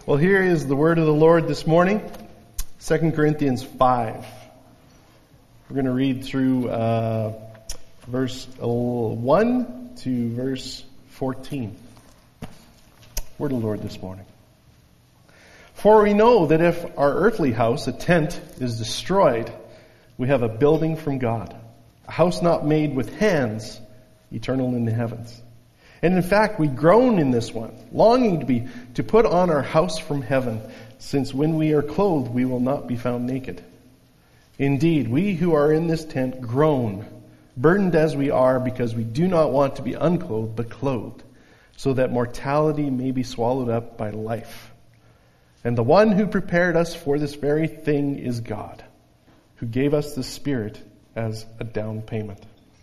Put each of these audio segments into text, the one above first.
Well, here is the word of the Lord this morning, 2 Corinthians 5. We're going to read through verse 1 to verse 14. Word of the Lord this morning. For we know that if our earthly house, a tent, is destroyed, we have a building from God, a house not made with hands, eternal in the heavens. And in fact, we groan in this one, longing to put on our house from heaven, since when we are clothed, we will not be found naked. Indeed, we who are in this tent groan, burdened as we are, because we do not want to be unclothed, but clothed, so that mortality may be swallowed up by life. And the one who prepared us for this very thing is God, who gave us the Spirit as a down payment.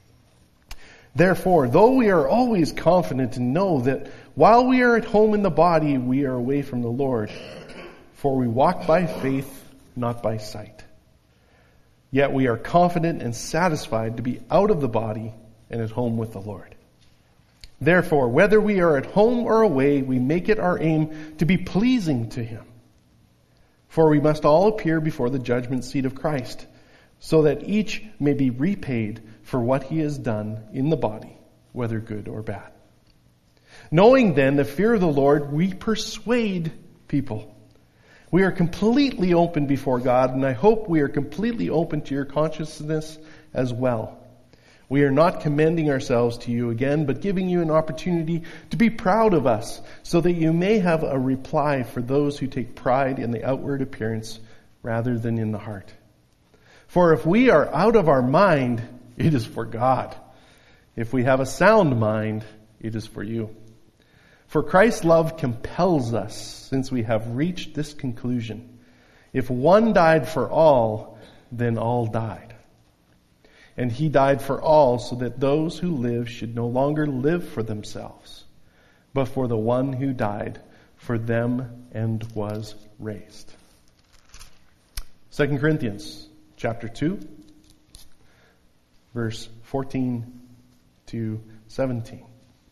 Therefore, though we are always confident to know that while we are at home in the body, we are away from the Lord. For we walk by faith, not by sight. Yet we are confident and satisfied to be out of the body and at home with the Lord. Therefore, whether we are at home or away, we make it our aim to be pleasing to Him. For we must all appear before the judgment seat of Christ, so that each may be repaid for what he has done in the body, whether good or bad. Knowing then the fear of the Lord, we persuade people. We are completely open before God, and I hope we are completely open to your consciousness as well. We are not commending ourselves to you again, but giving you an opportunity to be proud of us, so that you may have a reply for those who take pride in the outward appearance rather than in the heart. For if we are out of our mind, it is for God. If we have a sound mind, it is for you. For Christ's love compels us, since we have reached this conclusion. If one died for all, then all died. And He died for all, so that those who live should no longer live for themselves, but for the one who died for them and was raised. 2 Corinthians chapter 2, verse 14 to 17.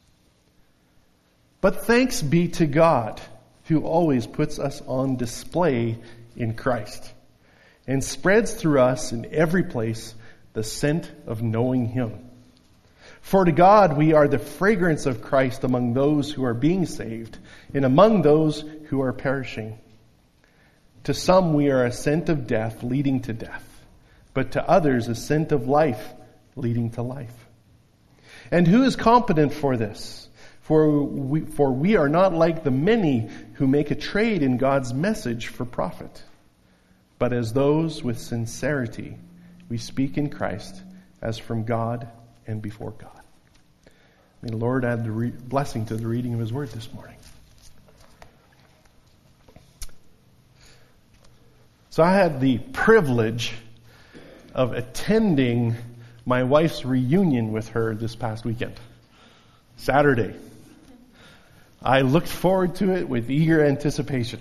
But thanks be to God, who always puts us on display in Christ, and spreads through us in every place the scent of knowing Him. For to God we are the fragrance of Christ among those who are being saved, and among those who are perishing. To some we are a scent of death leading to death, but to others a scent of life leading to life. And who is competent for this? For we are not like the many who make a trade in God's message for profit, but as those with sincerity we speak in Christ as from God and before God. May the Lord add the blessing to the reading of His word this morning. So I had the privilege of attending my wife's reunion with her this past weekend, Saturday. I looked forward to it with eager anticipation.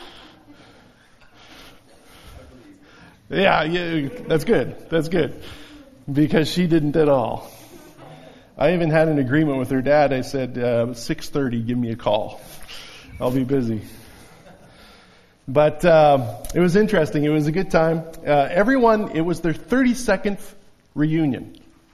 Yeah, that's good. That's good. Because she didn't at all. I even had an agreement with her dad. I said, 6:30, give me a call. I'll be busy. But it was interesting. It was a good time. It was their 32nd reunion.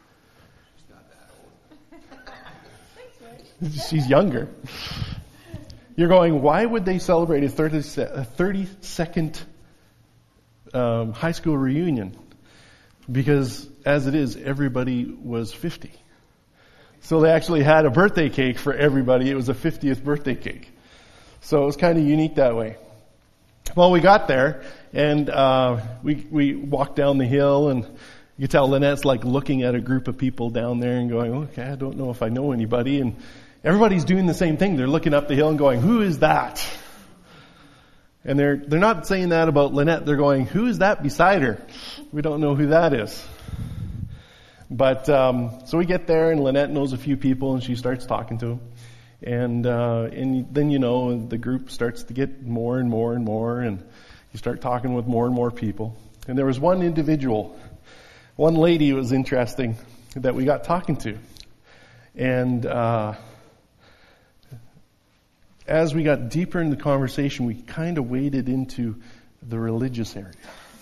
She's younger. You're going, why would they celebrate a 32nd high school reunion? Because as it is, everybody was 50. So they actually had a birthday cake for everybody. It was a 50th birthday cake. So it was kind of unique that way. Well, we got there, and we walked down the hill, and you could tell Lynette's like looking at a group of people down there and going, okay, I don't know if I know anybody. And everybody's doing the same thing. They're looking up the hill and going, who is that? And they're not saying that about Lynette. They're going, who is that beside her? We don't know who that is. But so we get there, and Lynette knows a few people, and she starts talking to them. And then, the group starts to get more and more and more, and you start talking with more and more people. And there was one individual, one lady was interesting that we got talking to. And as we got deeper in the conversation, we kind of waded into the religious area.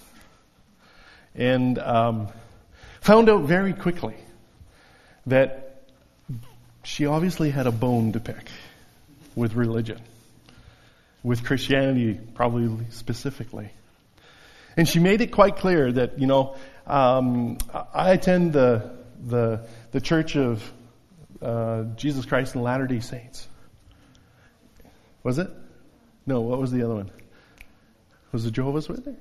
And found out very quickly that she obviously had a bone to pick with religion, with Christianity probably specifically. And she made it quite clear that, I attend the Church of Jesus Christ and Latter-day Saints. Was it? No, what was the other one? Was it Jehovah's Witness?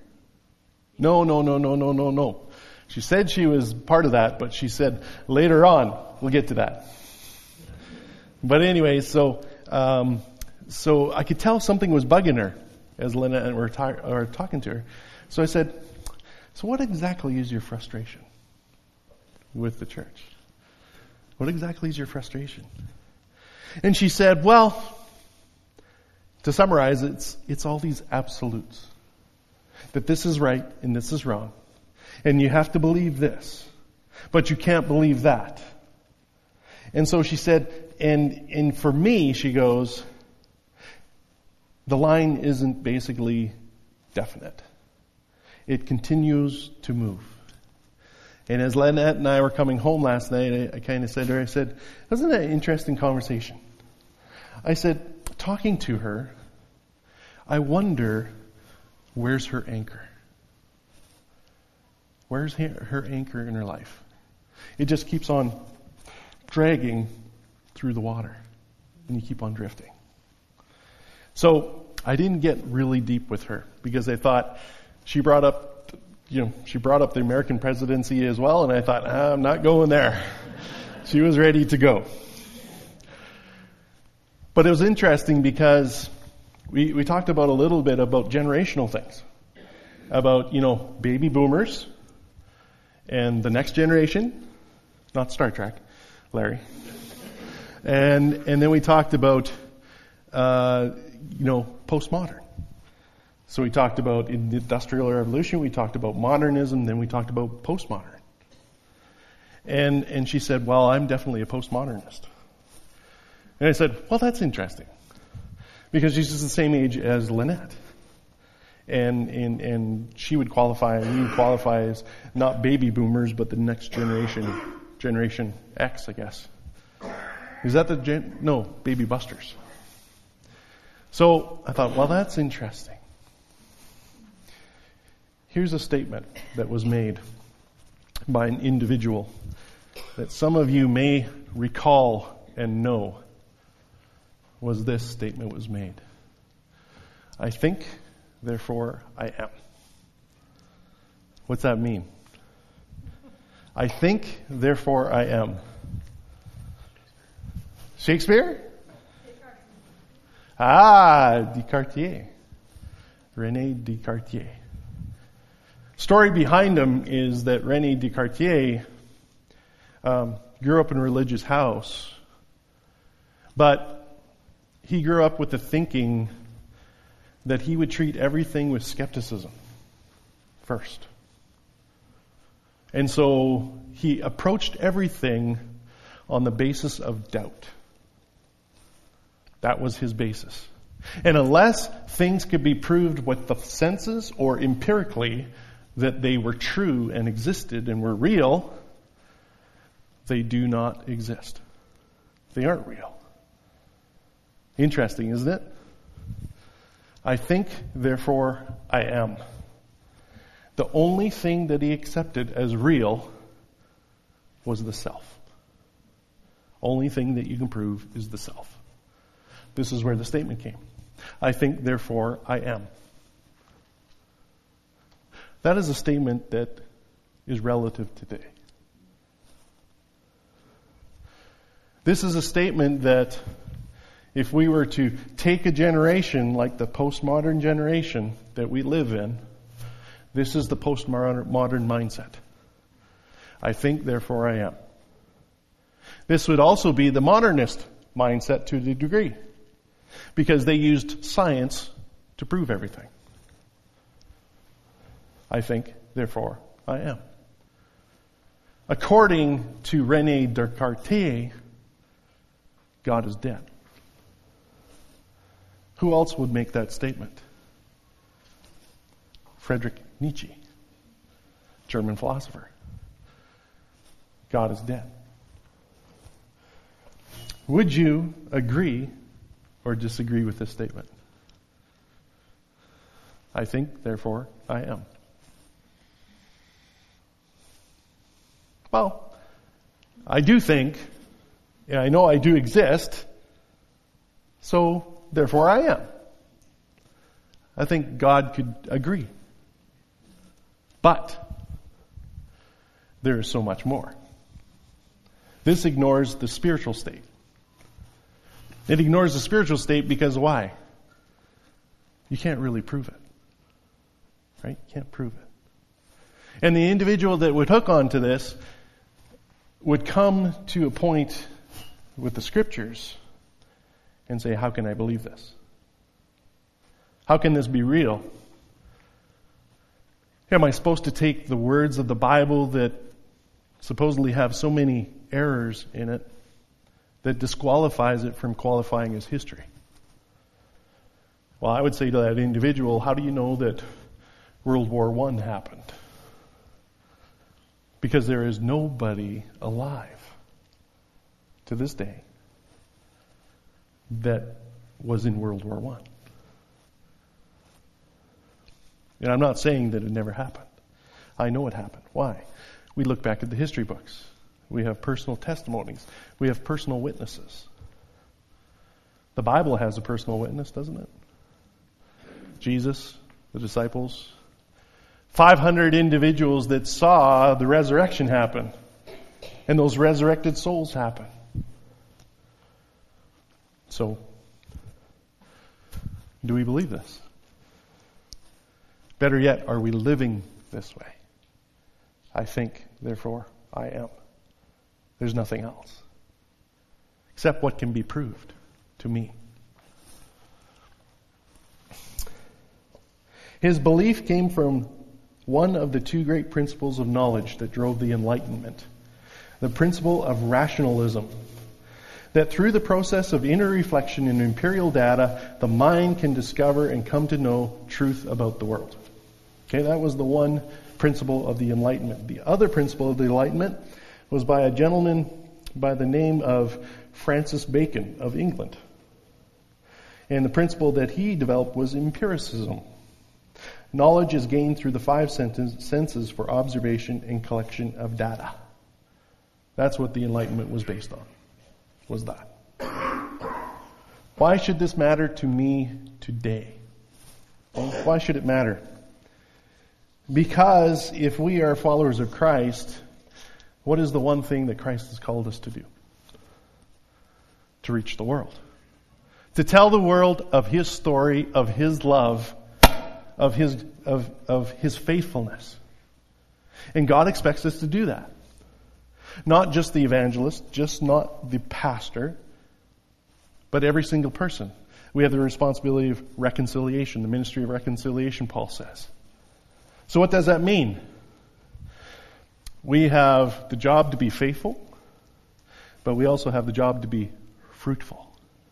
No. She said she was part of that, but she said later on, we'll get to that. But anyway, so I could tell something was bugging her as Lynette and we were talking to her. So I said, so what exactly is your frustration with the church? What exactly is your frustration? And she said, well, to summarize, it's all these absolutes. That this is right and this is wrong. And you have to believe this. But you can't believe that. And so she said, and for me, she goes, the line isn't basically definite. It continues to move. And as Lynette and I were coming home last night, I kind of said to her, I said, wasn't that an interesting conversation? I said, talking to her, I wonder, where's her anchor? Where's her anchor in her life? It just keeps on dragging through the water, and you keep on drifting. So I didn't get really deep with her because I thought she brought up the American presidency as well, and I thought, I'm not going there. She was ready to go. But it was interesting because we talked about a little bit about generational things. About, baby boomers and the next generation, not Star Trek, Larry. And then we talked about, postmodern. So we talked about in the Industrial Revolution, we talked about modernism, then we talked about postmodern. And she said, well, I'm definitely a postmodernist. And I said, well, that's interesting. Because she's just the same age as Lynette. And she would qualify, and we would qualify as not baby boomers, but the next Generation X, I guess. Is that baby busters. So I thought, well, that's interesting. Here's a statement that was made by an individual that some of you may recall and know. Was this statement was made. I think, therefore I am. What's that mean? I think, therefore I am. Shakespeare? Descartes. René Descartes. Story behind him is that René Descartes grew up in a religious house, but he grew up with the thinking that he would treat everything with skepticism first. And so he approached everything on the basis of doubt. That was his basis. And unless things could be proved with the senses or empirically that they were true and existed and were real, they do not exist. They aren't real. Interesting, isn't it? I think, therefore I am. The only thing that he accepted as real was the self. Only thing that you can prove is the self. This is where the statement came. I think, therefore I am. That is a statement that is relative today. This is a statement that if we were to take a generation like the postmodern generation that we live in, this is the postmodern mindset. I think, therefore I am. This would also be the modernist mindset to the degree, because they used science to prove everything. I think, therefore I am. According to René Descartes, God is dead. Who else would make that statement? Friedrich Nietzsche, German philosopher. God is dead. Would you agree or disagree with this statement? I think, therefore, I am. Well, I do think, and I know I do exist, so therefore I am. I think God could agree. But there is so much more. This ignores the spiritual state. It ignores the spiritual state because why? You can't really prove it. Right? You can't prove it. And the individual that would hook onto this would come to a point with the scriptures and say, how can I believe this? How can this be real? Am I supposed to take the words of the Bible that supposedly have so many errors in it that disqualifies it from qualifying as history? Well, I would say to that individual, how do you know that World War I happened? Because there is nobody alive to this day that was in World War I. And I'm not saying that it never happened. I know it happened. Why? We look back at the history books. We have personal testimonies. We have personal witnesses. The Bible has a personal witness, doesn't it? Jesus, the disciples, 500 individuals that saw the resurrection happen. And those resurrected souls happen. So, do we believe this? Better yet, are we living this way? I think, therefore, I am. There's nothing else. Except what can be proved to me. His belief came from one of the two great principles of knowledge that drove the Enlightenment. The principle of rationalism. That through the process of inner reflection and empirical data, the mind can discover and come to know truth about the world. Okay, that was the one principle of the Enlightenment. The other principle of the Enlightenment was by a gentleman by the name of Francis Bacon of England. And the principle that he developed was empiricism. Knowledge is gained through the five senses for observation and collection of data. That's what the Enlightenment was based on, was that. Why should this matter to me today? Well, why should it matter? Because if we are followers of Christ, what is the one thing that Christ has called us to do? To reach the world. To tell the world of His story, of His love, of His faithfulness. And God expects us to do that. Not just the evangelist, just not the pastor, but every single person. We have the responsibility of reconciliation, the ministry of reconciliation, Paul says. So what does that mean? We have the job to be faithful, but we also have the job to be fruitful.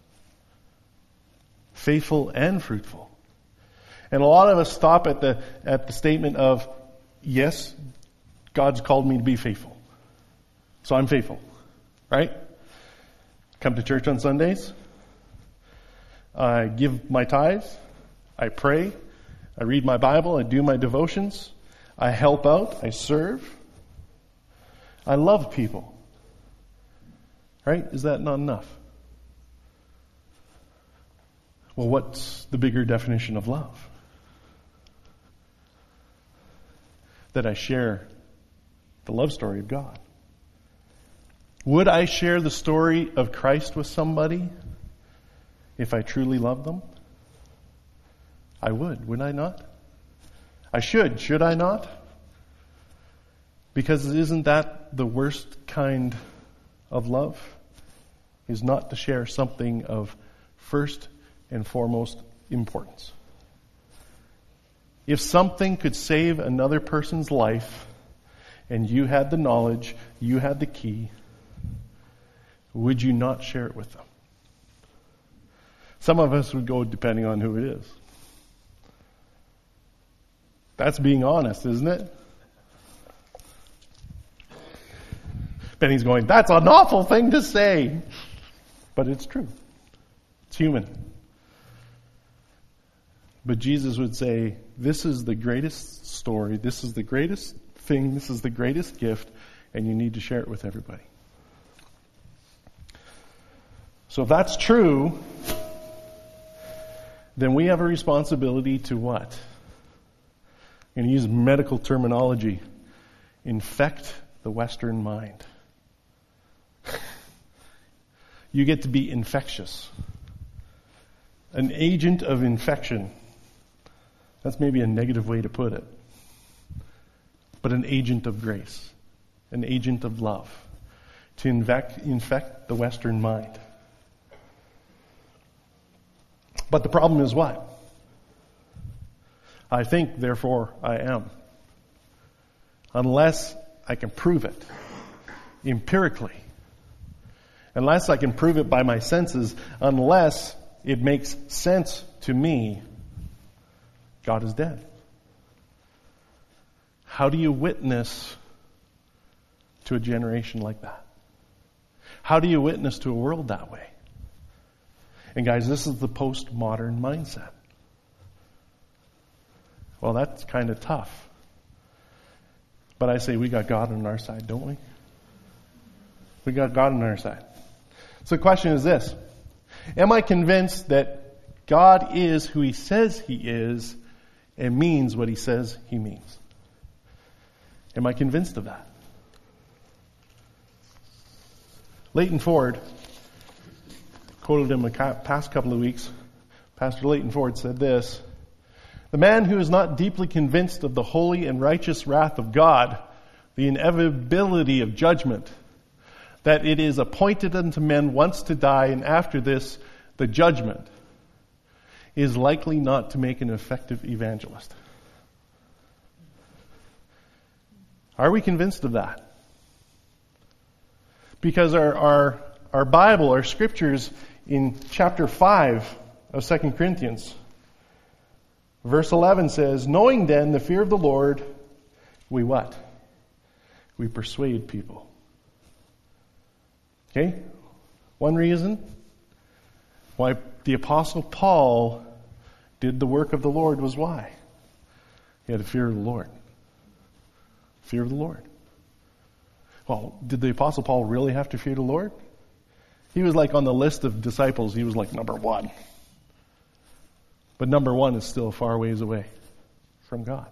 Faithful and fruitful. And a lot of us stop at the statement of, yes, God's called me to be faithful. So I'm faithful. Right? Come to church on Sundays. I give my tithes. I pray. I read my Bible. I do my devotions. I help out. I serve. I love people. Right? Is that not enough? Well, what's the bigger definition of love? That I share the love story of God. Would I share the story of Christ with somebody if I truly love them? I would I not? I should I not? Because isn't that the worst kind of love? Is not to share something of first and foremost importance. If something could save another person's life, and you had the knowledge, you had the key, would you not share it with them? Some of us would go depending on who it is. That's being honest, isn't it? Benny's going, that's an awful thing to say. But it's true. It's human. But Jesus would say, this is the greatest story, this is the greatest thing, this is the greatest gift, and you need to share it with everybody. So if that's true, then we have a responsibility to what? I'm going to use medical terminology. Infect the Western mind. You get to be infectious. An agent of infection. That's maybe a negative way to put it. But an agent of grace. An agent of love. To infect the Western mind. But the problem is what? I think, therefore I am. Unless I can prove it empirically. Unless I can prove it by my senses. Unless it makes sense to me, God is dead. How do you witness to a generation like that? How do you witness to a world that way? And guys, this is the postmodern mindset. Well, that's kind of tough. But I say we got God on our side, don't we? We got God on our side. So the question is this. Am I convinced that God is who He says He is and means what He says He means? Am I convinced of that? Leighton Ford, quoted him the past couple of weeks. Pastor Leighton Ford said this: the man who is not deeply convinced of the holy and righteous wrath of God, the inevitability of judgment, that it is appointed unto men once to die, and after this, the judgment, is likely not to make an effective evangelist. Are we convinced of that? Because our Bible, our scriptures in chapter 5 of 2 Corinthians, verse 11 says, knowing then the fear of the Lord, we what? We persuade people. Okay? One reason why the Apostle Paul did the work of the Lord was why? He had a fear of the Lord. Fear of the Lord. Well, did the Apostle Paul really have to fear the Lord? He was like on the list of disciples, he was like number 1. But number 1 is still far ways away from God.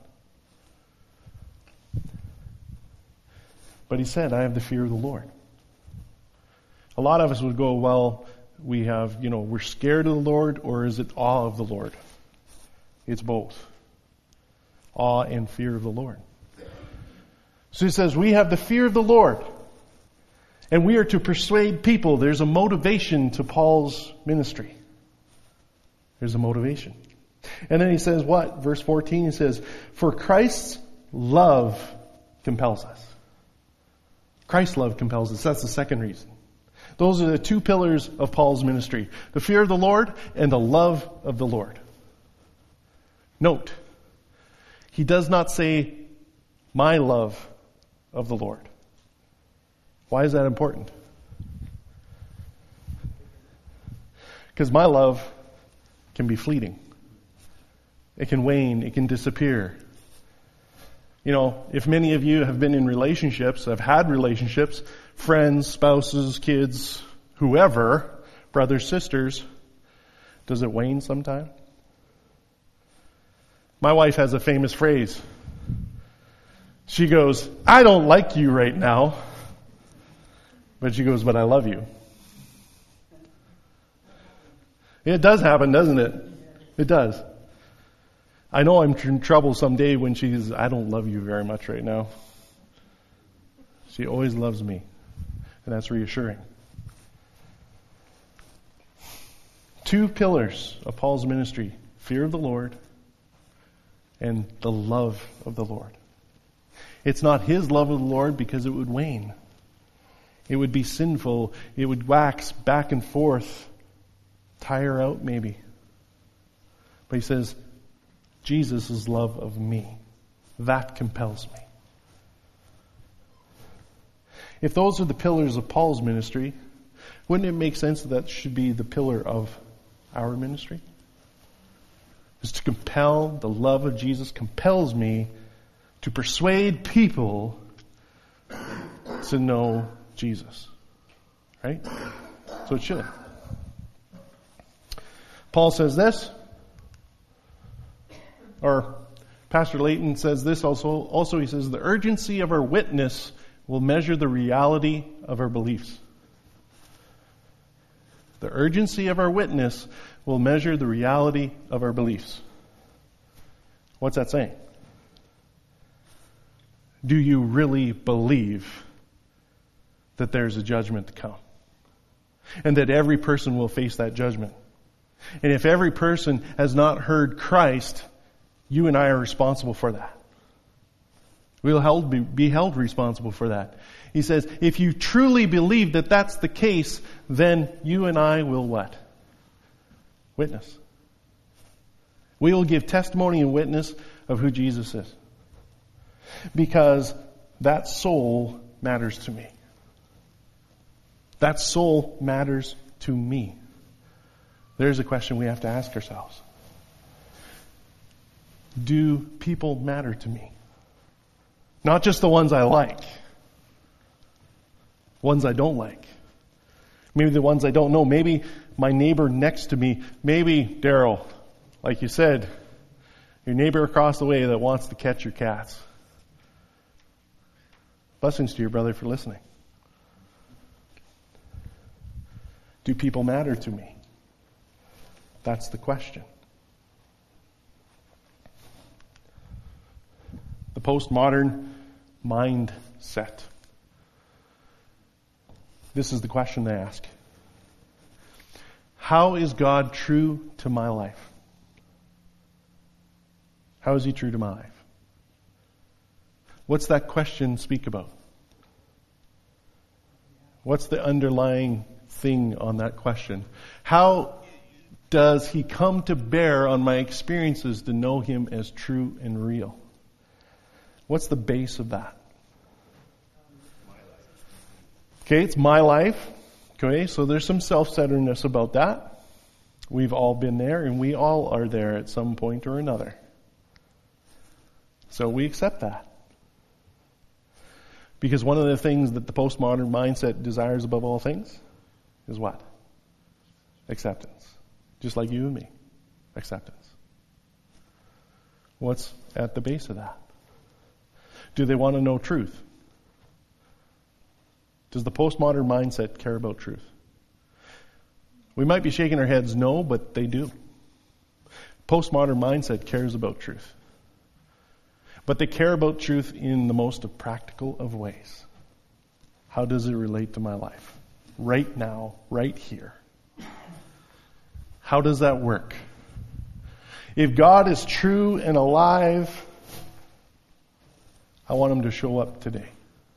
But he said, I have the fear of the Lord. A lot of us would go, well, we have, we're scared of the Lord, or is it awe of the Lord? It's both. Awe and fear of the Lord. So he says, we have the fear of the Lord. And we are to persuade people. There's a motivation to Paul's ministry. There's a motivation. And then he says what? Verse 14, he says, for Christ's love compels us. Christ's love compels us. That's the second reason. Those are the two pillars of Paul's ministry. The fear of the Lord and the love of the Lord. Note, he does not say, my love of the Lord. Why is that important? Because my love can be fleeting. It can wane. It can disappear. If many of you have been in relationships, have had relationships, friends, spouses, kids, whoever, brothers, sisters, does it wane sometime? My wife has a famous phrase. She goes, I don't like you right now. But she goes, but I love you. It does happen, doesn't it? It does. I know I'm in trouble someday when she says, I don't love you very much right now. She always loves me. And that's reassuring. Two pillars of Paul's ministry: fear of the Lord and the love of the Lord. It's not his love of the Lord because it would wane. It would be sinful. It would wax back and forth tire out? Maybe. But he says, Jesus' love of me, that compels me. If those are the pillars of Paul's ministry, wouldn't it make sense that should be the pillar of our ministry? Is to compel, the love of Jesus compels me to persuade people to know Jesus. Right? So it should. Paul says this, or Pastor Layton says this also. Also he says, the urgency of our witness will measure the reality of our beliefs. The urgency of our witness will measure the reality of our beliefs. What's that saying? Do you really believe that there's a judgment to come? And that every person will face that judgment? And if every person has not heard Christ, you and I are responsible for that. We'll be held responsible for that. He says, if you truly believe that that's the case, then you and I will what? Witness. We will give testimony and witness of who Jesus is. Because that soul matters to me. That soul matters to me. There's a question we have to ask ourselves. Do people matter to me? Not just the ones I like. Ones I don't like. Maybe the ones I don't know. Maybe my neighbor next to me. Maybe, Daryl, like you said, your neighbor across the way that wants to catch your cats. Blessings to your brother for listening. Do people matter to me? That's the question. The postmodern mindset. This is the question they ask. How is God true to my life? How is He true to my life? What's that question speak about? What's the underlying thing on that question? How does He come to bear on my experiences to know Him as true and real? What's the base of that? Okay, it's my life. Okay, so there's some self-centeredness about that. We've all been there, and we all are there at some point or another. So we accept that. Because one of the things that the postmodern mindset desires above all things is what? Acceptance. Just like you and me. Acceptance. What's at the base of that? Do they want to know truth? Does the postmodern mindset care about truth? We might be shaking our heads no, but they do. Postmodern mindset cares about truth. But they care about truth in the most practical of ways. How does it relate to my life? Right now, right here. How does that work? If God is true and alive, I want Him to show up today.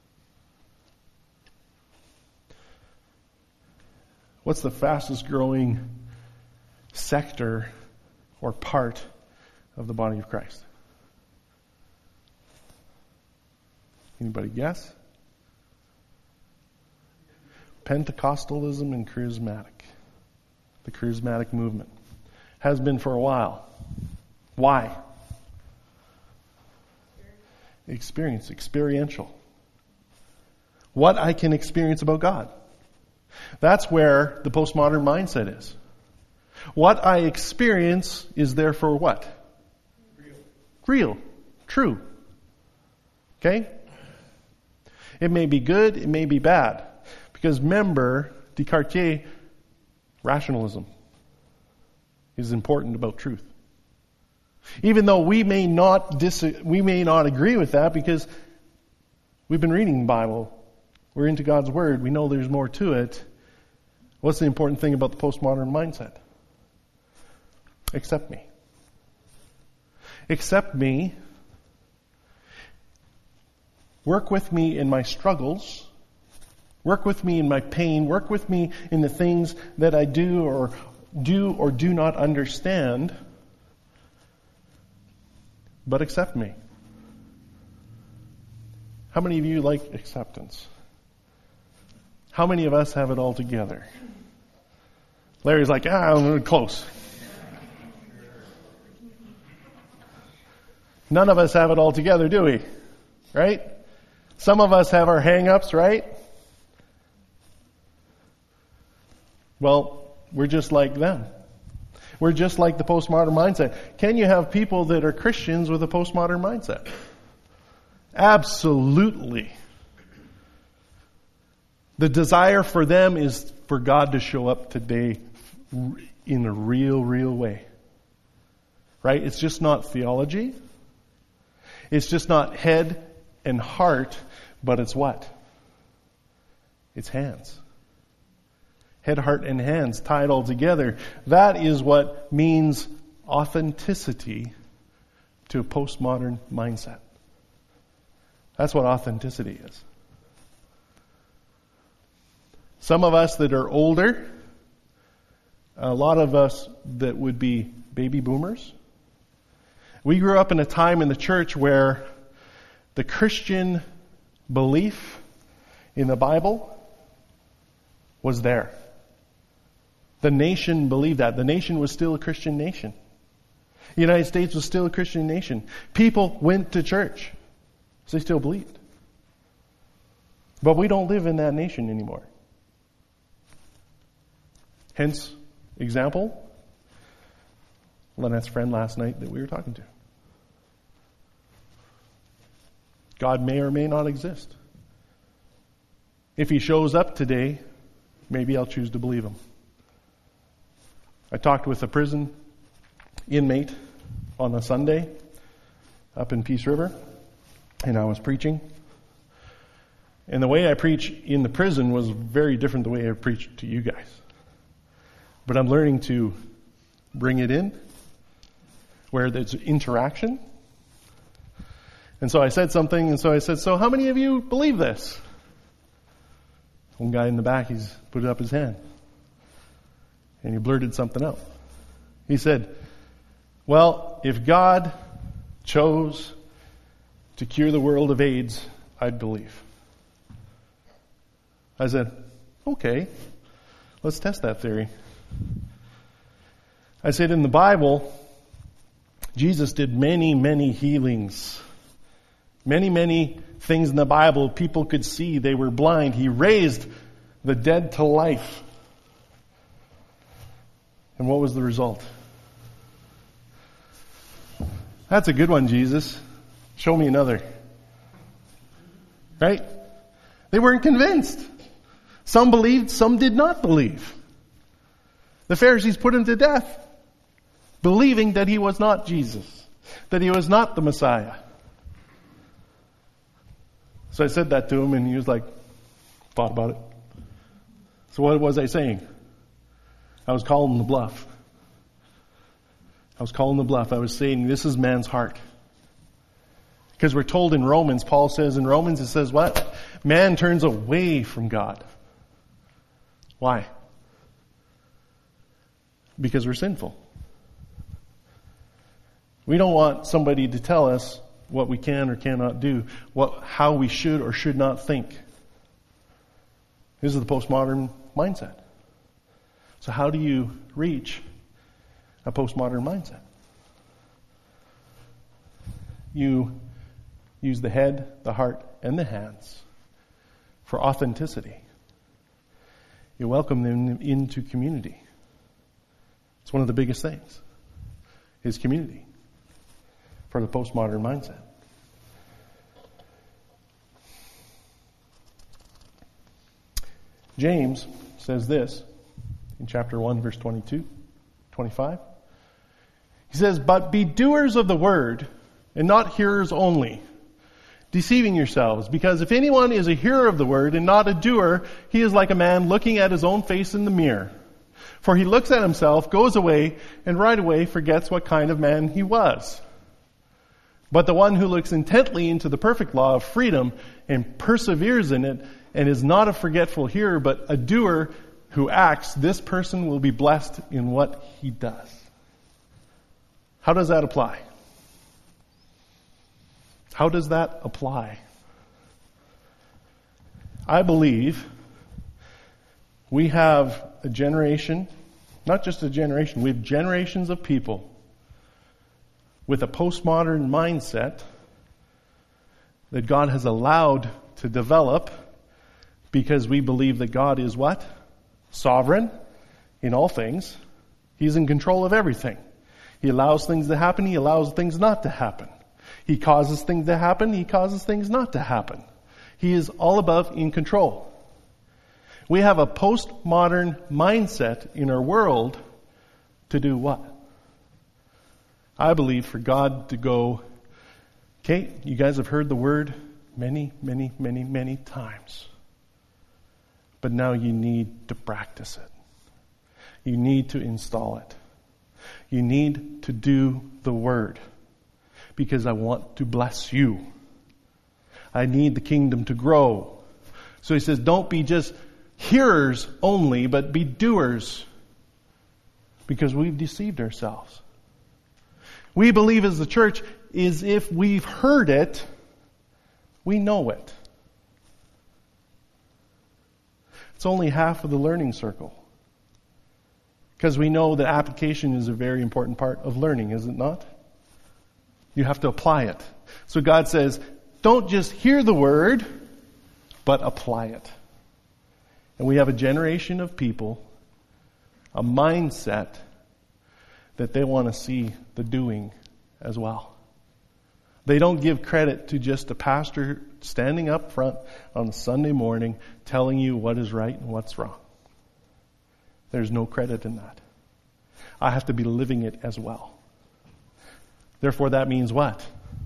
What's the fastest growing sector or part of the body of Christ? Anybody guess? Pentecostalism and charismatic. The charismatic movement. Has been for a while. Why? Experiential. What I can experience about God. That's where the postmodern mindset is. What I experience is therefore what? Real. True. Okay? It may be good, it may be bad. Because remember, Descartes, rationalism is important about truth. Even though we may not agree with that because we've been reading the Bible. We're into God's Word. We know there's more to it. What's the important thing about the postmodern mindset? Accept me. Accept me. Work with me in my struggles. Work with me in my pain. Work with me in the things that I do or do or do not understand, but accept me. How many of you like acceptance? How many of us have it all together? Larry's like, I'm close. None of us have it all together, do we? Right? Some of us have our hang-ups, right? Well, we're just like them. We're just like the postmodern mindset. Can you have people that are Christians with a postmodern mindset? Absolutely. The desire for them is for God to show up today in a real way. Right? It's just not theology. It's just not head and heart, but it's what? It's hands. Head, heart, and hands tied all together. That is what means authenticity to a postmodern mindset. That's what authenticity is. Some of us that are older, a lot of us that would be baby boomers, we grew up in a time in the church where the Christian belief in the Bible was there. The nation believed that. The nation was still a Christian nation. The United States was still a Christian nation. People went to church. So they still believed. But we don't live in that nation anymore. Hence, example, Lynette's friend last night that we were talking to. God may or may not exist. If he shows up today, maybe I'll choose to believe him. I talked with a prison inmate on a Sunday up in Peace River, and I was preaching. And the way I preach in the prison was very different the way I preach to you guys. But I'm learning to bring it in where there's interaction. And so I said something, and so I said, so how many of you believe this? One guy in the back, he's put up his hand. And he blurted something out. He said, well, if God chose to cure the world of AIDS, I'd believe. I said, okay, let's test that theory. I said, in the Bible, Jesus did many healings. Many things in the Bible people could see. They were blind. He raised the dead to life. And what was the result? That's a good one, Jesus. Show me another. Right? They weren't convinced. Some believed, some did not believe. The Pharisees put him to death, believing that he was not Jesus, that he was not the Messiah. So I said that to him, and he was like, thought about it. So what was I saying? I was calling the bluff. I was saying, this is man's heart. Because we're told in Romans, Paul says in Romans, it says what? Man turns away from God. Why? Because we're sinful. We don't want somebody to tell us what we can or cannot do, how we should or should not think. This is the postmodern mindset. So how do you reach a postmodern mindset? You use the head, the heart, and the hands for authenticity. You welcome them into community. It's one of the biggest things, is community for the postmodern mindset. James says this in chapter 1, verse 22, 25. He says, but be doers of the word and not hearers only, deceiving yourselves. Because if anyone is a hearer of the word and not a doer, he is like a man looking at his own face in the mirror. For he looks at himself, goes away, and right away forgets what kind of man he was. But the one who looks intently into the perfect law of freedom and perseveres in it, and is not a forgetful hearer, but a doer, who acts, this person will be blessed in what he does. How does that apply? How does that apply? I believe we have a generation, not just a generation, we have generations of people with a postmodern mindset that God has allowed to develop because we believe that God is what? Sovereign in all things. He's in control of everything. He allows things to happen. He allows things not to happen. He causes things to happen. He causes things not to happen. He is all above in control. We have a postmodern mindset in our world to do what? I believe for God to go, okay, you guys have heard the word many, many, many, many times. But now you need to practice it. You need to install it. You need to do the word. Because I want to bless you. I need the kingdom to grow. So he says, don't be just hearers only, but be doers. Because we've deceived ourselves. We believe as the church is if we've heard it, we know it. It's only half of the learning circle. Because we know that application is a very important part of learning, is it not? You have to apply it. So God says, don't just hear the word, but apply it. And we have a generation of people, a mindset, that they want to see the doing as well. They don't give credit to just a pastor standing up front on a Sunday morning telling you what is right and what's wrong. There's no credit in that. I have to be living it as well. Therefore, that means what?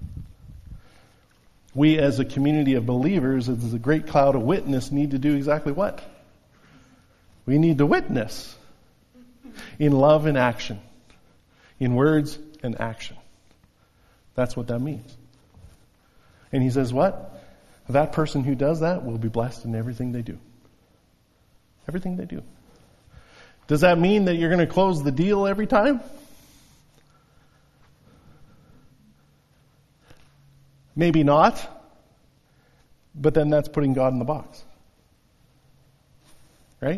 We as a community of believers, as a great cloud of witness, need to do exactly what? We need to witness in love and action, in words and action. That's what that means. And he says what? That person who does that will be blessed in everything they do. Everything they do. Does that mean that you're going to close the deal every time? Maybe not. But then that's putting God in the box. Right?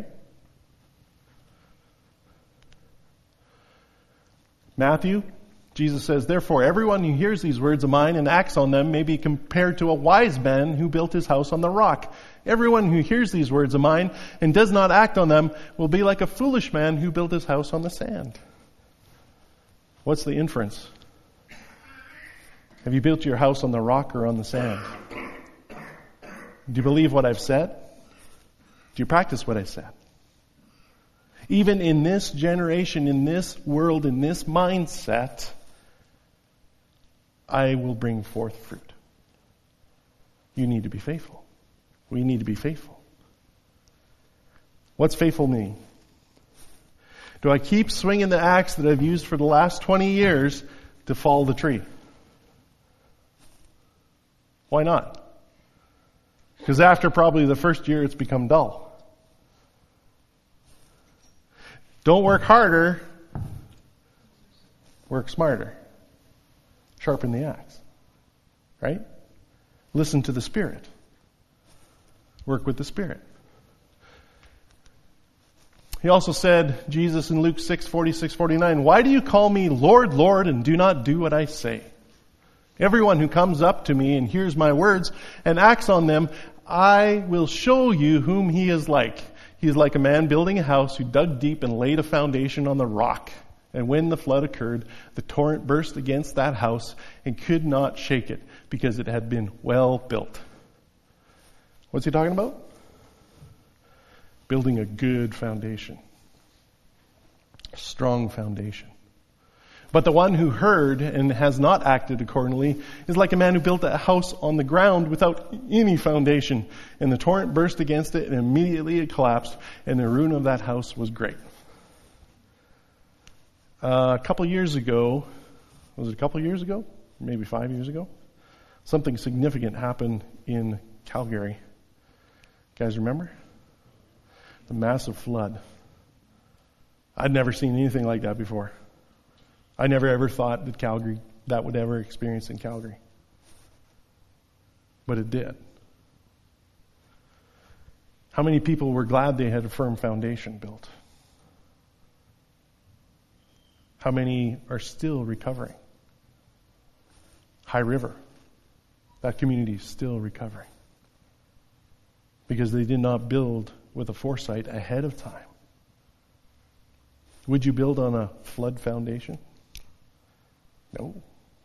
Matthew, Jesus says, therefore, everyone who hears these words of mine and acts on them may be compared to a wise man who built his house on the rock. Everyone who hears these words of mine and does not act on them will be like a foolish man who built his house on the sand. What's the inference? Have you built your house on the rock or on the sand? Do you believe what I've said? Do you practice what I said? Even in this generation, in this world, in this mindset, I will bring forth fruit. You need to be faithful. We need to be faithful. What's faithful mean? Do I keep swinging the axe that I've used for the last 20 years to fall the tree? Why not? Because after probably the first year, it's become dull. Don't work harder. Work smarter. Sharpen the axe. Right? Listen to the Spirit. Work with the Spirit. He also said, Jesus in Luke 6:46-49, why do you call me Lord, Lord, and do not do what I say? Everyone who comes up to me and hears my words and acts on them, I will show you whom he is like. He is like a man building a house who dug deep and laid a foundation on the rock. And when the flood occurred, the torrent burst against that house and could not shake it because it had been well built. What's he talking about? Building a good foundation. A strong foundation. But the one who heard and has not acted accordingly is like a man who built a house on the ground without any foundation. And the torrent burst against it and immediately it collapsed, and the ruin of that house was great. A couple years ago, was it a couple years ago? Maybe 5 years ago? Something significant happened in Calgary. You guys remember? the massive flood. I'd never seen anything like that before. I never ever thought that would ever experience in Calgary. But it did. How many people were glad they had a firm foundation built? How many are still recovering? High River, that community is still recovering because they did not build with a foresight ahead of time. Would you build on a flood foundation? No.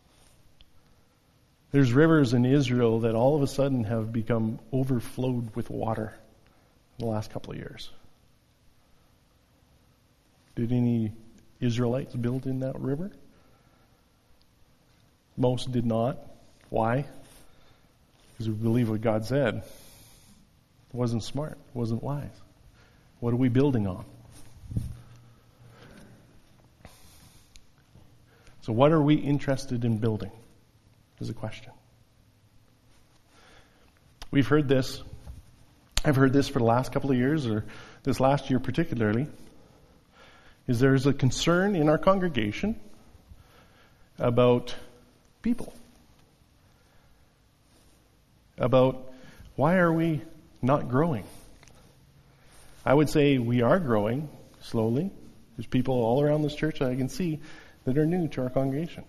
There's rivers in Israel that all of a sudden have become overflowed with water in the last couple of years. Did any Israelites build in that river? Most did not. Why? Because we believe what God said. It wasn't smart. It wasn't wise. What are we building on? So what are we interested in building? Is a question. We've heard this. I've heard this for the last couple of years, or this last year particularly, is there's a concern in our congregation about people. About why are we not growing? I would say we are growing slowly. There's people all around this church that I can see that are new to our congregation.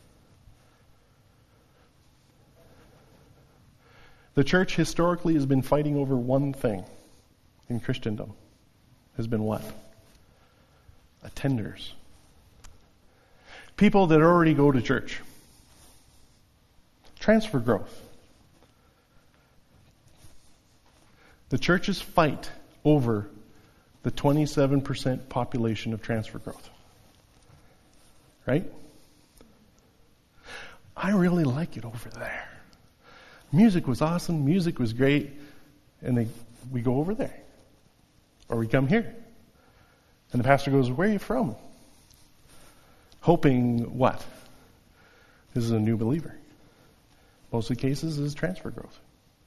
The church historically has been fighting over one thing in Christendom. Has been what? Attenders. People that already go to church. Transfer growth. The churches fight over the 27% population of transfer growth. Right? I really like it over there. Music was awesome. Music was great. And we go over there. Or we come here. And the pastor goes, where are you from? Hoping what? This is a new believer. Most of the cases is transfer growth.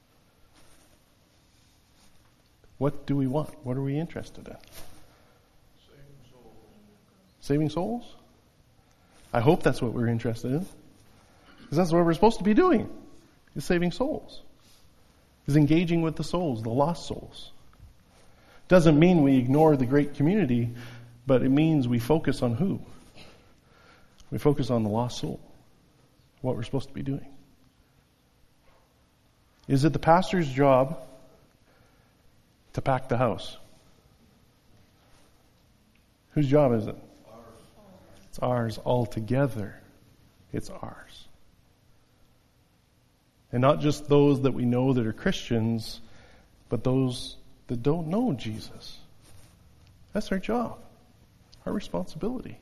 What do we want? What are we interested in? Saving souls. Saving souls? I hope that's what we're interested in. Because that's what we're supposed to be doing, is saving souls. Is engaging with the souls, the lost souls. Doesn't mean we ignore the great community, but it means we focus on who? We focus on the lost soul. What we're supposed to be doing. Is it the pastor's job to pack the house? Whose job is it? It's ours altogether. It's ours. And not just those that we know that are Christians, but those that don't know Jesus. That's our job, our responsibility.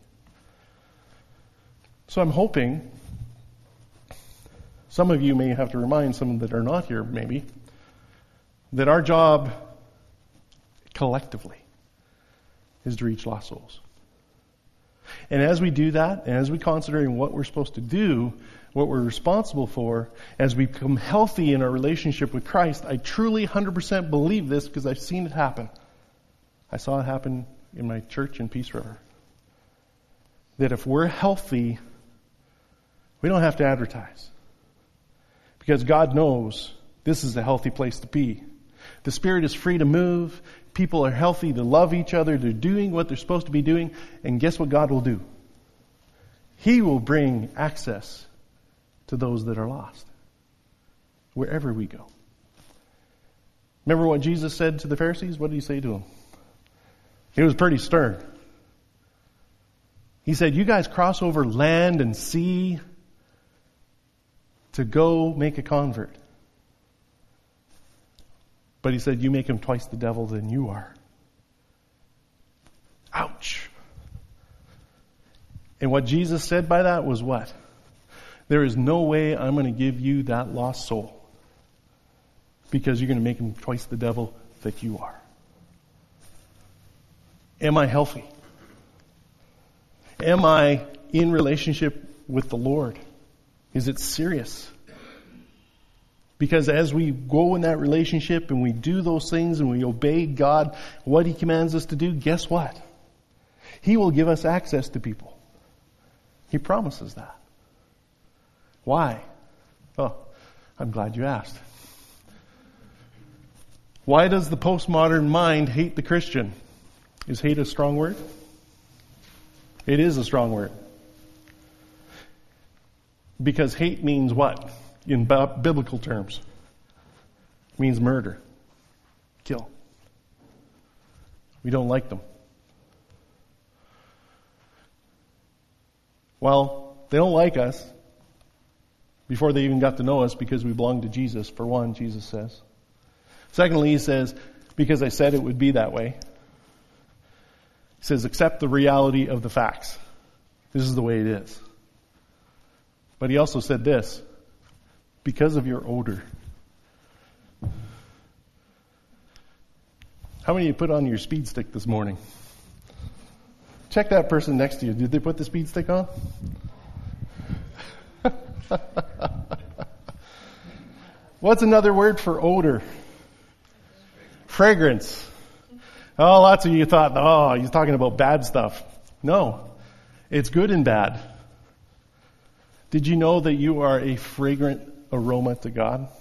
So I'm hoping, some of you may have to remind some that are not here maybe, that our job collectively is to reach lost souls. And as we do that, and as we concentrate on what we're supposed to do, what we're responsible for, as we become healthy in our relationship with Christ, I truly 100% believe this because I've seen it happen. I saw it happen in my church in Peace River. That if we're healthy, we don't have to advertise. Because God knows this is a healthy place to be. The Spirit is free to move. People are healthy to love each other. They're doing what they're supposed to be doing. And guess what God will do? He will bring access to those that are lost. Wherever we go. Remember what Jesus said to the Pharisees? What did he say to them? He was pretty stern. He said, you guys cross over land and sea to go make a convert. But he said, you make him twice the devil than you are. Ouch. And what Jesus said by that was what? There is no way I'm going to give you that lost soul. Because you're going to make him twice the devil that you are. Am I healthy? Am I in relationship with the Lord? Is it serious? Because as we go in that relationship and we do those things and we obey God, what He commands us to do, guess what? He will give us access to people. He promises that. Why? Oh, I'm glad you asked. Why does the postmodern mind hate the Christian? Is hate a strong word? It is a strong word. Because hate means what? In biblical terms. It means murder. Kill. We don't like them. Well, they don't like us before they even got to know us because we belong to Jesus, for one, Jesus says. Secondly, He says, because I said it would be that way. He says, accept the reality of the facts. This is the way it is. But He also said this, because of your odor. How many of you put on your speed stick this morning? Check that person next to you. Did they put the speed stick on? What's another word for odor? Fragrance. Oh, lots of you thought, oh, he's talking about bad stuff. No, it's good and bad. Did you know that you are a fragrant aroma to God?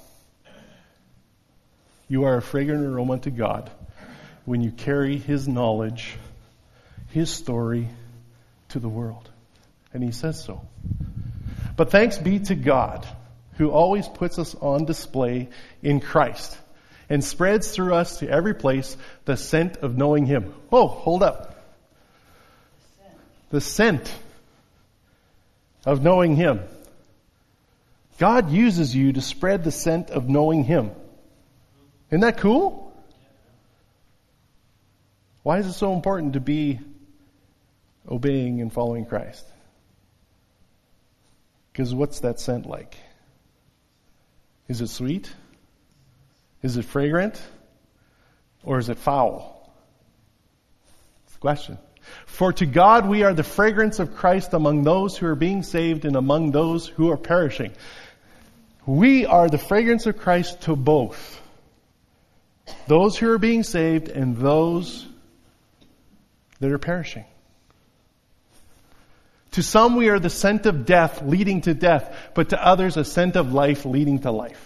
You are a fragrant aroma to God when you carry His knowledge, His story to the world. And He says so. But thanks be to God, who always puts us on display in Christ and spreads through us to every place the scent of knowing Him. Oh, hold up. The scent of knowing Him. God uses you to spread the scent of knowing Him. Isn't that cool? Why is it so important to be obeying and following Christ? Because what's that scent like? Is it sweet? Is it fragrant? Or is it foul? That's the question. For to God we are the fragrance of Christ among those who are being saved and among those who are perishing. We are the fragrance of Christ to both those who are being saved and those that are perishing. To some we are the scent of death leading to death, but to others a scent of life leading to life.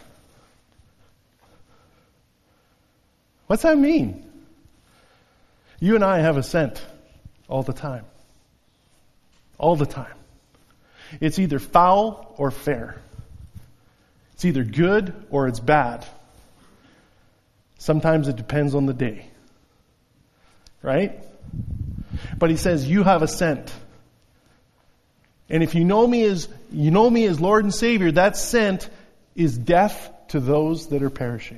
What's that mean? You and I have a scent all the time. All the time. It's either foul or fair. It's either good or it's bad. Sometimes it depends on the day. Right? But He says, you have a scent. And if you know me as Lord and Savior, that scent is death to those that are perishing.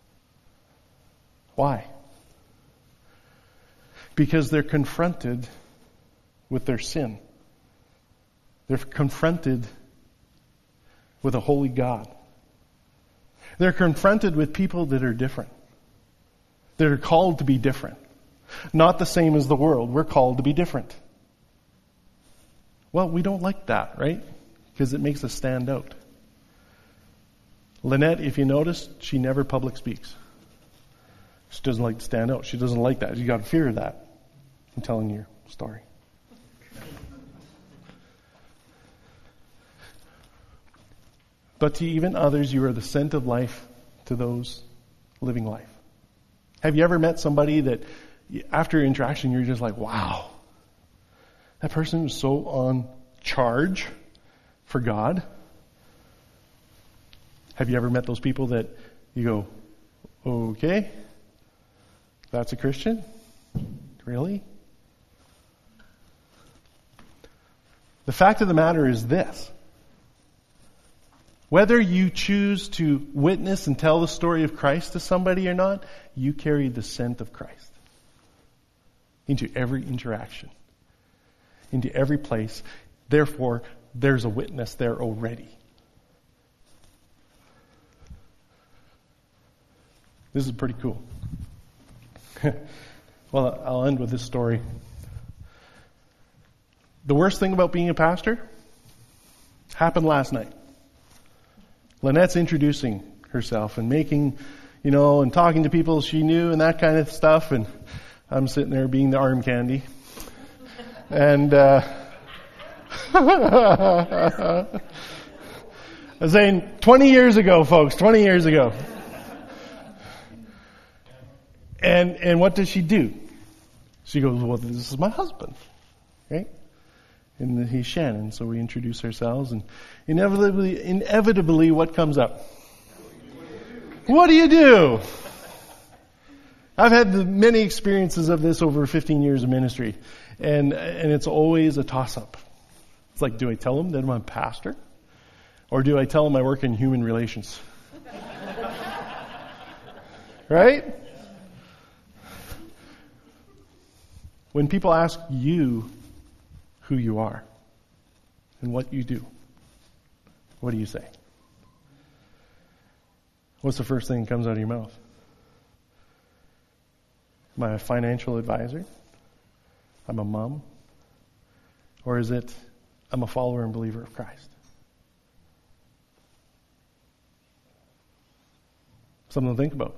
Why? Because they're confronted with their sin. They're confronted with a holy God. They're confronted with people that are different. That are called to be different. Not the same as the world. We're called to be different. Well, we don't like that, right? Because it makes us stand out. Lynette, if you notice, she never public speaks. She doesn't like to stand out. She doesn't like that. You got to fear that. I'm telling your story. But to even others, you are the scent of life to those living life. Have you ever met somebody that after interaction, you're just like, wow, that person is so on charge for God? Have you ever met those people that you go, okay, that's a Christian? Really? The fact of the matter is this. Whether you choose to witness and tell the story of Christ to somebody or not, you carry the scent of Christ into every interaction, into every place. Therefore, there's a witness there already. This is pretty cool. Well, I'll end with this story. The worst thing about being a pastor happened last night. Lynette's introducing herself and making, and talking to people she knew and that kind of stuff. And I'm sitting there being the arm candy. And, I was saying 20 years ago, folks, 20 years ago. And what does she do? She goes, well, this is my husband, right? And he's Shannon, so we introduce ourselves, and inevitably, what comes up? What do you do? I've had many experiences of this over 15 years of ministry, and it's always a toss-up. It's like, do I tell them that I'm a pastor? Or do I tell them I work in human relations? Right? When people ask you who you are and what you do, what do you say? What's the first thing that comes out of your mouth? Am I a financial advisor? I'm a mom? Or is it, I'm a follower and believer of Christ? Something to think about.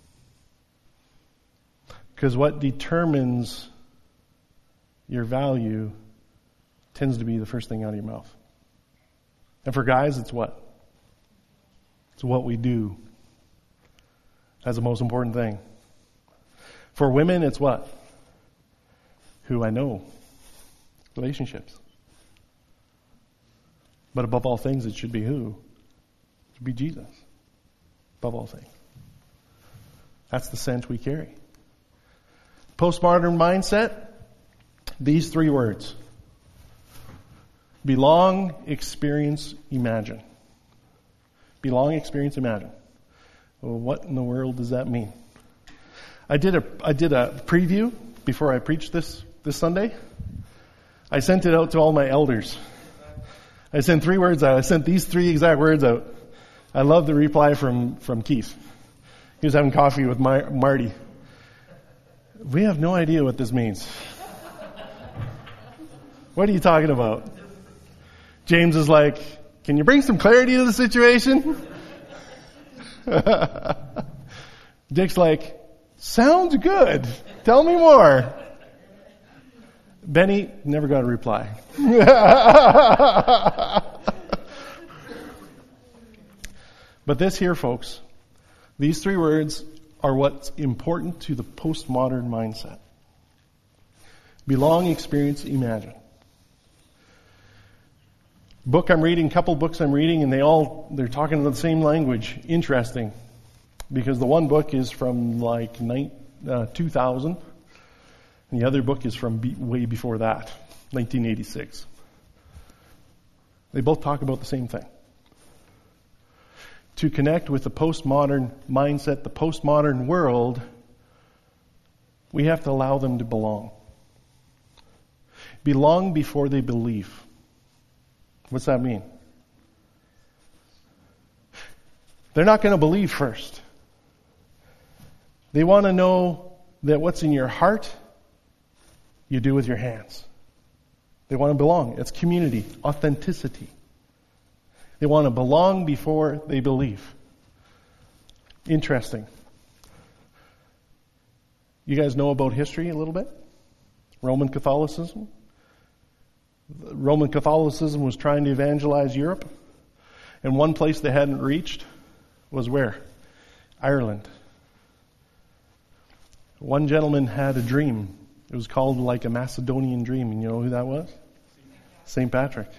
Because what determines your value tends to be the first thing out of your mouth. And for guys, it's what? It's what we do. That's the most important thing. For women, it's what? Who I know. Relationships. But above all things, it should be who? It should be Jesus. Above all things. That's the scent we carry. Postmodern mindset, these three words. Belong, experience, imagine. Belong, experience, imagine. Well, what in the world does that mean? I did a preview before I preached this Sunday. I sent it out to all my elders. I sent 3 words out. I sent these 3 exact words out. I love the reply from Keith. He was having coffee with Marty. We have no idea what this means. What are you talking about? James is like, can you bring some clarity to the situation? Dick's like, sounds good. Tell me more. Benny never got a reply. But this here, folks, these 3 words are what's important to the postmodern mindset. Belong, experience, imagine. Couple books I'm reading, and they're talking the same language. Interesting. Because the one book is from 2000, and the other book is from way before that, 1986. They both talk about the same thing. To connect with the postmodern mindset, the postmodern world, we have to allow them to belong. Belong before they believe. What's that mean? They're not going to believe first. They want to know that what's in your heart, you do with your hands. They want to belong. It's community, authenticity. They want to belong before they believe. Interesting. You guys know about history a little bit? Roman Catholicism? Roman Catholicism was trying to evangelize Europe. And one place they hadn't reached was where? Ireland. One gentleman had a dream. It was called like a Macedonian dream. And you know who that was? St. Patrick.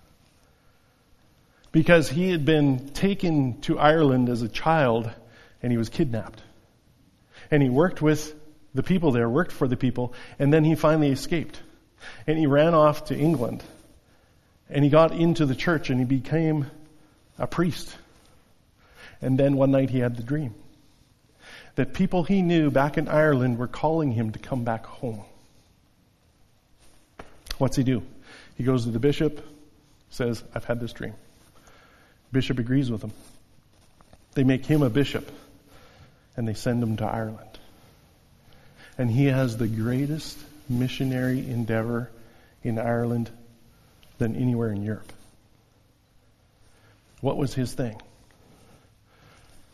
Because he had been taken to Ireland as a child and he was kidnapped. And he worked with the people there, worked for the people, and then he finally escaped. And he ran off to England. And he got into the church and he became a priest. And then one night he had the dream that people he knew back in Ireland were calling him to come back home. What's he do? He goes to the bishop, says, I've had this dream. Bishop agrees with him. They make him a bishop and they send him to Ireland. And he has the greatest missionary endeavor in Ireland than anywhere in Europe. What was his thing?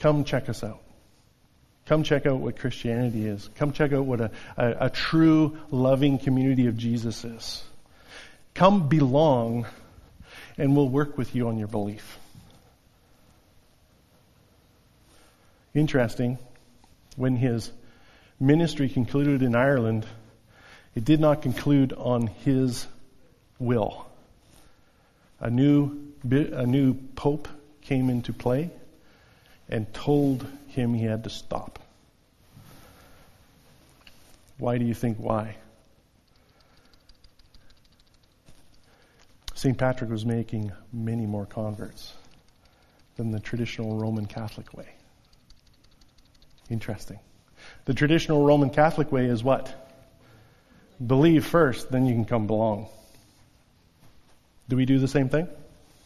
come check us out. Come check out what Christianity is. Come check out what a true, loving community of Jesus is. Come belong, and we'll work with you on your belief. Interesting, when his ministry concluded in Ireland, it did not conclude on his will. A new pope came into play and told him he had to stop. Why do you think why? St. Patrick was making many more converts than the traditional Roman Catholic way. Interesting. The traditional Roman Catholic way is what? Believe first, then you can come belong. Do we do the same thing?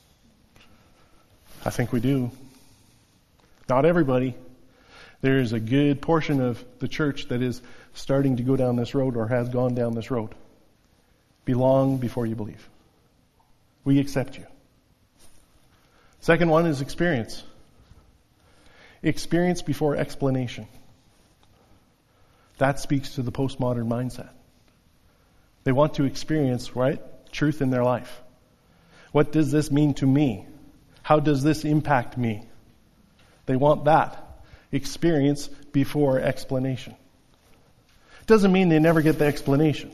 I think we do. Not everybody. There's a good portion of the church that is starting to go down this road or has gone down this road. Belong before you believe. We accept you. Second one is experience. Experience before explanation. That speaks to the postmodern mindset. They want to experience, right, truth in their life. What does this mean to me? How does this impact me? They want that. Experience before explanation. Doesn't mean they never get the explanation.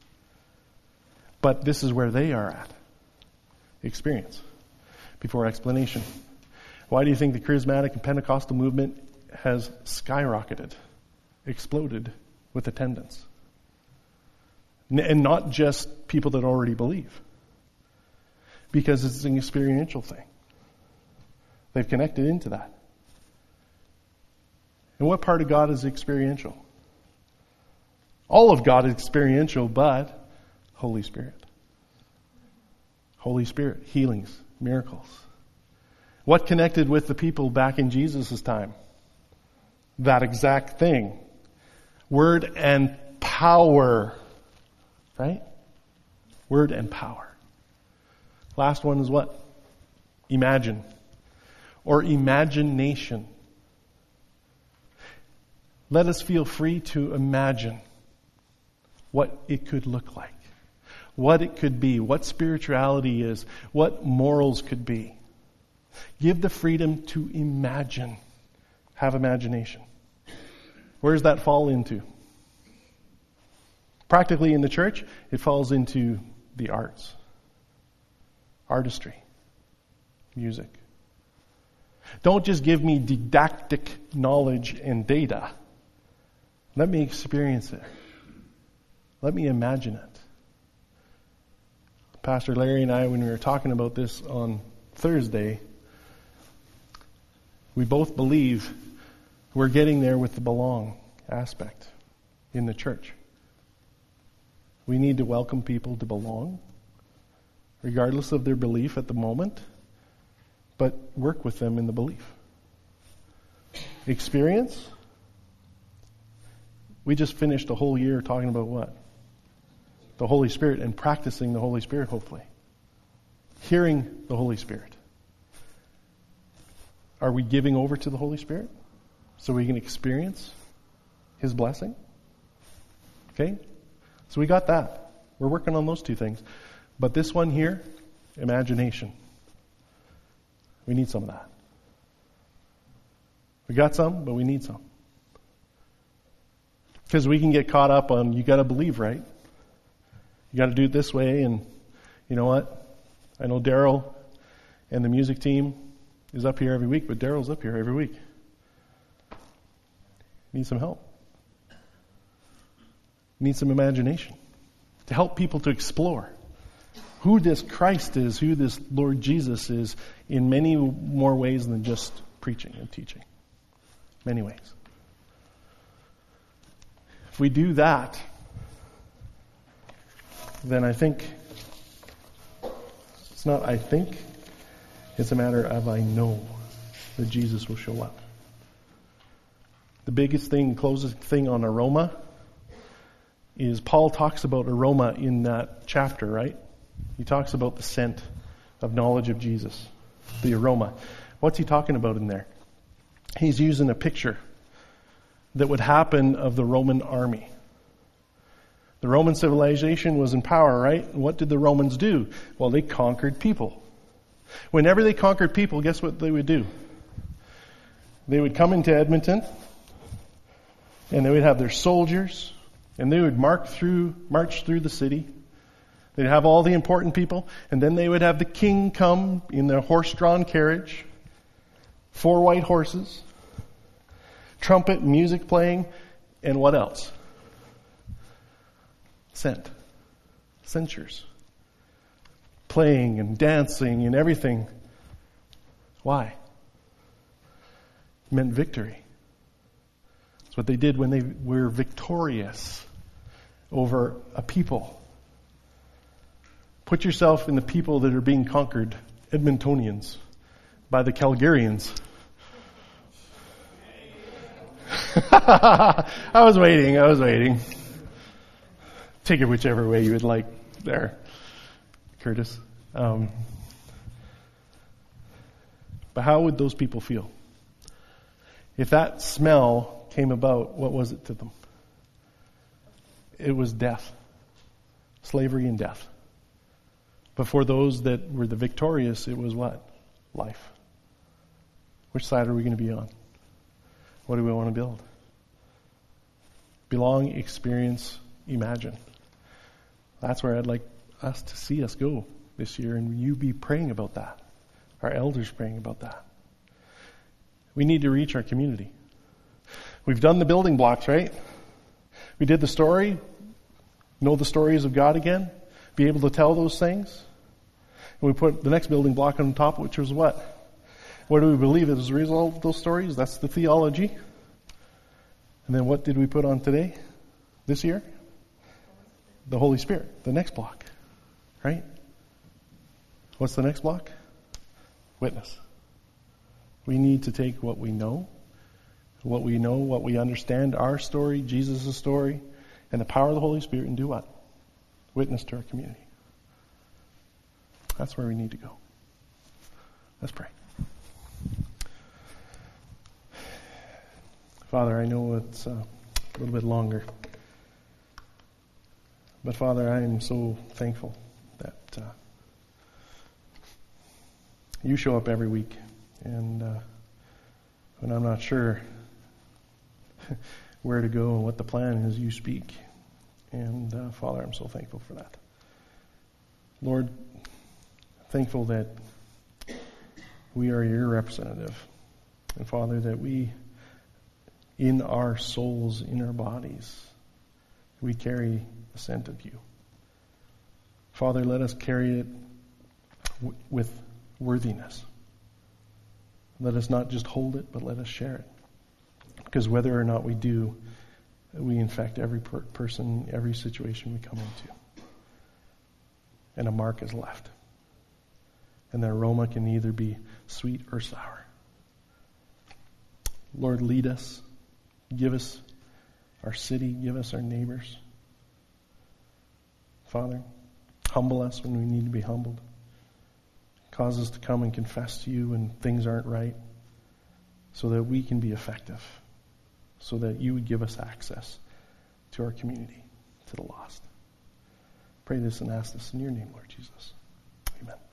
But this is where they are at. Experience before explanation. Why do you think the charismatic and Pentecostal movement has skyrocketed, exploded with attendance? And not just people that already believe. Because it's an experiential thing. They've connected into that. And what part of God is experiential? All of God is experiential, but Holy Spirit. Holy Spirit, healings, miracles. What connected with the people back in Jesus' time? That exact thing. Word and power. Right? Word and power. Last one is what? Imagine. Or imagination. Let us feel free to imagine what it could look like. What it could be. What spirituality is. What morals could be. Give the freedom to imagine. Have imagination. Where does that fall into? Practically in the church, it falls into the arts. Artistry. Music. Don't just give me didactic knowledge and data. Let me experience it. Let me imagine it. Pastor Larry and I, when we were talking about this on Thursday, we both believe we're getting there with the belong aspect in the church. We need to welcome people to belong, regardless of their belief at the moment, but work with them in the belief. Experience? We just finished a whole year talking about what? The Holy Spirit and practicing the Holy Spirit, hopefully. Hearing the Holy Spirit. Are we giving over to the Holy Spirit so we can experience His blessing? Okay? So we got that. We're working on those two things. But this one here, imagination. We need some of that. We got some, but we need some. Because we can get caught up on, you got to believe, right? You got to do it this way, and you know what? I know Daryl and the music team is up here every week, but Daryl's up here every week. Need some help. Need some imagination to help people to explore who this Christ is, who this Lord Jesus is, in many more ways than just preaching and teaching. Many ways. If we do that, then I think, it's not I think, it's a matter of I know that Jesus will show up. The biggest thing, closest thing on aroma is Paul talks about aroma in that chapter, right? He talks about the scent of knowledge of Jesus, the aroma. What's he talking about in there? he's using a picture that would happen of the Roman army. The Roman civilization was in power, right? And what did the Romans do? Well, they conquered people. Whenever they conquered people, guess what they would do? They would come into Edmonton, and they would have their soldiers, and they would march through the city. They'd have all the important people, and then they would have the king come in their horse-drawn carriage, 4 white horses, trumpet, music playing, and what else? Censers. Playing and dancing and everything. Why? It meant victory. That's what they did when they were victorious over a people. Put yourself in the people that are being conquered, Edmontonians, by the Calgarians. I was waiting. Take it whichever way you would like there, Curtis. But how would those people feel? If that smell came about, what was it to them? It was death. Slavery and death. But for those that were the victorious, it was what? Life. Which side are we going to be on? What do we want to build? Belong, experience, imagine. That's where I'd like us to see us go this year, and you be praying about that. Our elders praying about that. We need to reach our community. We've done the building blocks, right? We did the story, know the stories of God again, be able to tell those things. And we put the next building block on top, which was what? What do we believe as a result of those stories? That's the theology. And then what did we put on today? This year? The Holy Spirit. The next block. Right? What's the next block? Witness. We need to take what we know, what we understand, our story, Jesus' story, and the power of the Holy Spirit, and do what? Witness to our community. That's where we need to go. Let's pray. Father, I know it's a little bit longer. But Father, I am so thankful that you show up every week. And when I'm not sure where to go and what the plan is, you speak. And Father, I'm so thankful for that. Lord, thankful that we are your representative. And Father, that we, in our souls, in our bodies, we carry the scent of you. Father, let us carry it with worthiness. Let us not just hold it, but let us share it. Because whether or not we do, we infect every person, every situation we come into. And a mark is left. And the aroma can either be sweet or sour. Lord, lead us. Give us our city. Give us our neighbors. Father, humble us when we need to be humbled. Cause us to come and confess to you when things aren't right, so that we can be effective, so that you would give us access to our community, to the lost. Pray this and ask this in your name, Lord Jesus. Amen.